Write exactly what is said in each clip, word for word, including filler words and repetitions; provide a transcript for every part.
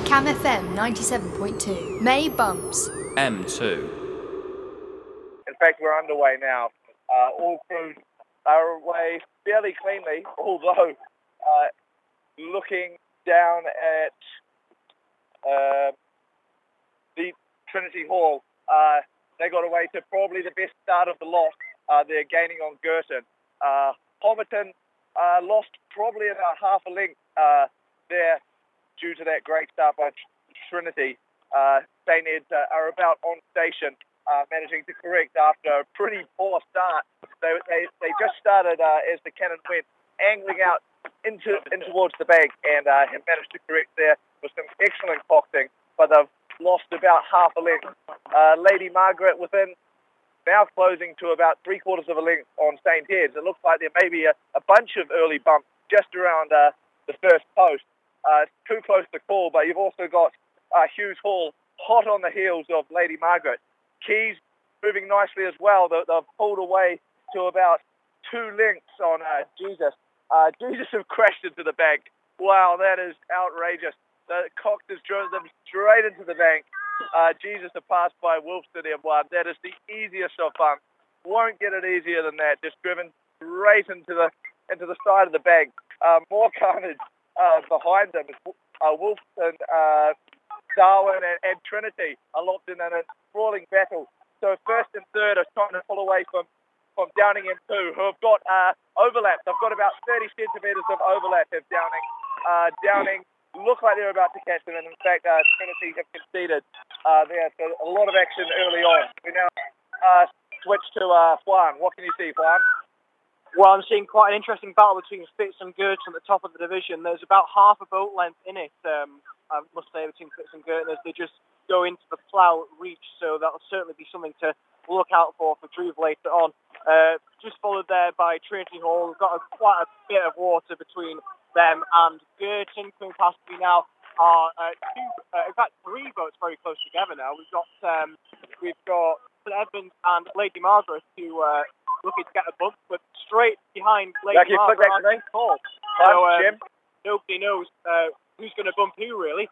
Cam F M ninety-seven point two. May Bumps. M two. In fact, we're underway now. Uh, all crews are away fairly cleanly, although uh, looking down at uh, the Trinity Hall, uh, they got away to probably the best start of the lot. Uh, they're gaining on Girton. Uh, Homerton uh, lost probably about half a length uh, there due to that great start by Trinity. Uh, Saint Ed's uh, are about on station, uh, managing to correct after a pretty poor start. They they, they just started uh, as the cannon went, angling out into in towards the bank, and uh, have managed to correct there with some excellent boxing, but they've lost about half a length. Uh, Lady Margaret within, now closing to about three quarters of a length on Saint Ed's. It looks like there may be a, a bunch of early bumps just around uh, the first post. Uh, it's too close to call, but you've also got uh, Hughes Hall hot on the heels of Lady Margaret. Keys moving nicely as well. They, they've pulled away to about two lengths on uh, Jesus. Uh, Jesus have crashed into the bank. Wow, that is outrageous. The Cox has driven them straight into the bank. Uh, Jesus have passed by Wilson in one. That is the easiest of bumps. Won't get it easier than that. Just driven straight into the into the side of the bank. Uh, more carnage uh, behind them. Uh, Wilson, uh, Darwin and, and Trinity are locked in a sprawling battle. So first and third are trying to pull away from, from Downing M two, who have got uh, overlap. They've got about thirty centimetres of overlap of Downing. Uh, Downing look like they're about to catch them, and in fact, uh, Trinity have conceded uh, there. So a lot of action early on. We now uh, switch to uh, Juan. What can you see, Juan? Well, I'm seeing quite an interesting battle between Fitz and Girton at the top of the division. There's about half a boat length in it, um, I must say, between Fitz and Girton as they just go into the plough reach. So that'll certainly be something to look out for for Druve later on. Uh, just followed there by Trinity Hall. We've got a, quite a bit of water between them and Girton. Coming past me now are uh, two, uh, in fact, three boats very close together now. We've got um, we've got St Edmunds and Lady Margaret who uh, looking to get a bump, but straight behind Lady yeah, Margaret are Hall. So um, Jim. Nobody knows uh, who's going to bump who, really.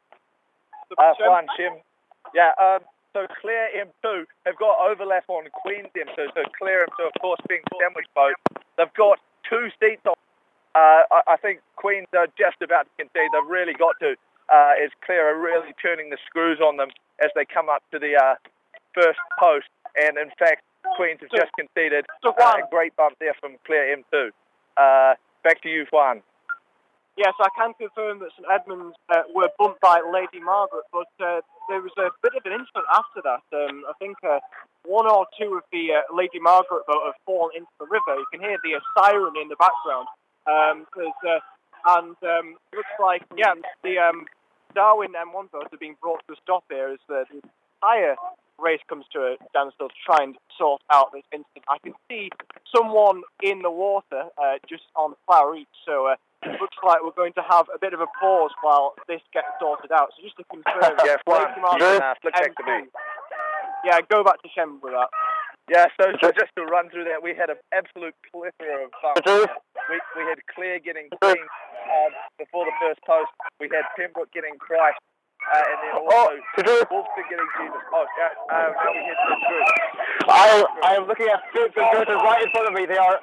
Uh, Juan, Jim. Yeah. Um, So Clare M two have got overlap on Queen's M two. So Clare M two, of course, being sandwich boat, they've got two seats on. Uh, I, I think Queens are just about to concede. They've really got to, uh, as Clare are really turning the screws on them as they come up to the uh, first post. And in fact, Queens have just conceded uh, a great bump there from Clare M two. Uh, back to you, Juan. Yes, I can confirm that St Edmunds uh, were bumped by Lady Margaret, but uh, there was a bit of an incident after that. Um, I think uh, one or two of the uh, Lady Margaret boat have fallen into the river. You can hear the uh, siren in the background. Um, uh, and um, it looks like, yeah, the um, Darwin M one boat are being brought to a stop here as the, the entire race comes to a standstill to try and sort out this incident. I can see someone in the water uh, just on Flower Reach, so uh, it looks like we're going to have a bit of a pause while this gets sorted out. So just to confirm, yeah, Juan, uh, flip back to me. Yeah, go back to Shem with that. Yeah, so, so just to run through that, we had an absolute plethora of bumps. We, we had Clare getting clean uh, before the first post. We had Pembroke getting Christ. Uh, and then also oh, Wolfson getting Jesus. Oh, yeah, uh, now we head to Drew. I, I am looking at Fitz and Girton right in front of me. They are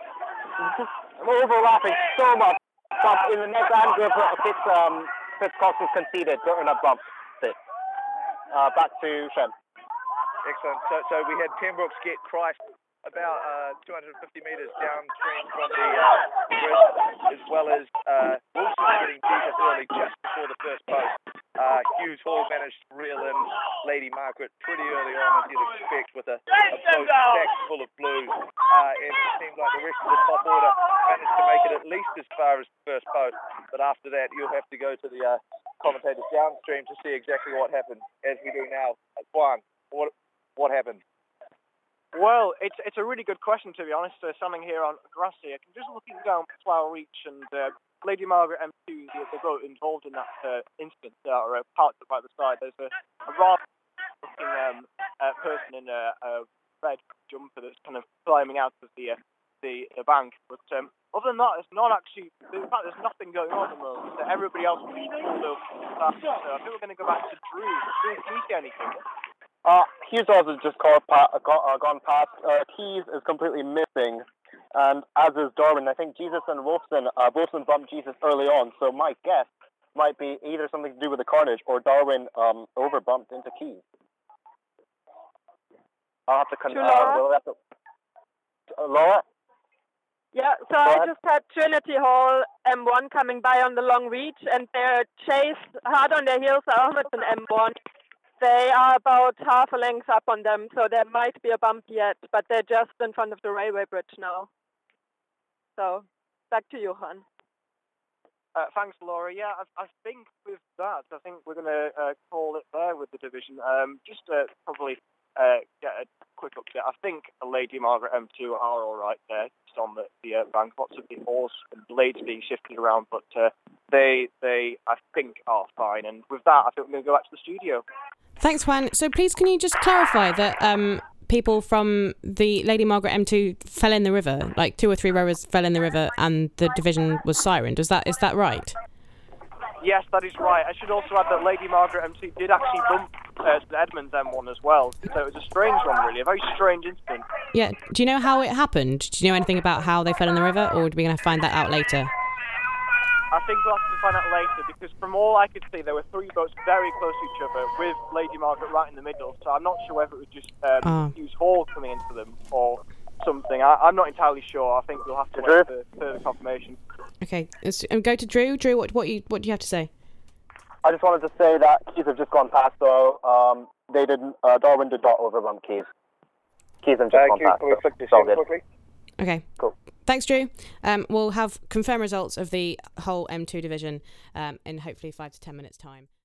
overlapping so much. But in the next hand group, Fitz, um, Fitz Cox is conceded. Girton have bumped it. Uh, back to Shem. Excellent. So, so we had Pembroke get Christ about uh, two hundred fifty metres downstream from the uh, bridge, as well as uh, Wilson getting Jesus early just before the first post. Uh, Hughes Hall managed to reel in Lady Margaret pretty early on, as you'd expect, with a, a boat stacked full of blues. Uh, and it seemed like the rest of the top order managed to make it at least as far as the first post. But after that, you'll have to go to the uh, commentators downstream to see exactly what happened, as we do now. Juan, what what happened? Well, it's it's a really good question, to be honest. Uh, standing here on grass here, I'm just looking down Flower Reach, and uh, Lady Margaret M two, the, the boat involved in that uh, incident, are uh, parked up by the side. There's a, a rather looking um, uh, person in a, a red jumper that's kind of climbing out of the uh, the, the bank. But um, other than that, it's not actually. In fact, there's nothing going on at the moment. So everybody else will be pulled over. So I think we're going to go back to Drew. Drew, can you see anything? Uh, Hughes has just called pa- uh, go- uh, gone past. Uh, Keys is completely missing, and as is Darwin. I think Jesus and Wolfson, uh, Wolfson bumped Jesus early on, so my guess might be either something to do with the carnage or Darwin um, over bumped into Keys. I'll have to. Con- To uh, Laura? we'll have to. Uh, Laura. Yeah, so Go I ahead. just had Trinity Hall M one coming by on the long reach, and they're chased hard on their heels almost an M one. They are about half a length up on them, so there might be a bump yet, but they're just in front of the railway bridge now. So, back to you, Han. Uh, thanks, Laura. Yeah, I, I think with that, I think we're going to uh, call it there with the division. Um, just to probably uh, get a quick update. I think Lady Margaret M two are all right there, just on the, the uh, bank. Lots of the oars and blades being shifted around, but uh, they, they, I think, are fine. And with that, I think we're going to go back to the studio. Thanks, Juan. So please, can you just clarify that um, people from the Lady Margaret M two fell in the river, like two or three rowers fell in the river, and the division was sirened? Is that is that right? Yes, that is right. I should also add that Lady Margaret M two did actually bump uh, St Edmunds M one as well. So it was a strange one, really, a very strange incident. Yeah. Do you know how it happened? Do you know anything about how they fell in the river, or are we going to find that out later? I think we'll have to find out later, because from all I could see, there were three boats very close to each other, with Lady Margaret right in the middle. So I'm not sure whether it was just um, Oh. Hughes Hall coming into them or something. I, I'm not entirely sure. I think we'll have to Drew? wait for further confirmation. Okay. Let's um, go to Drew. Drew, what what you what do you have to say? I just wanted to say that Keys have just gone past, so um, they didn't. Uh, Darwin did not overbump Keys. Keys have just Uh, gone can, past. can we so flick this it's all in good. quickly? Okay. Cool. Thanks, Drew. Um, we'll have confirmed results of the whole M two division um, in hopefully five to ten minutes' time.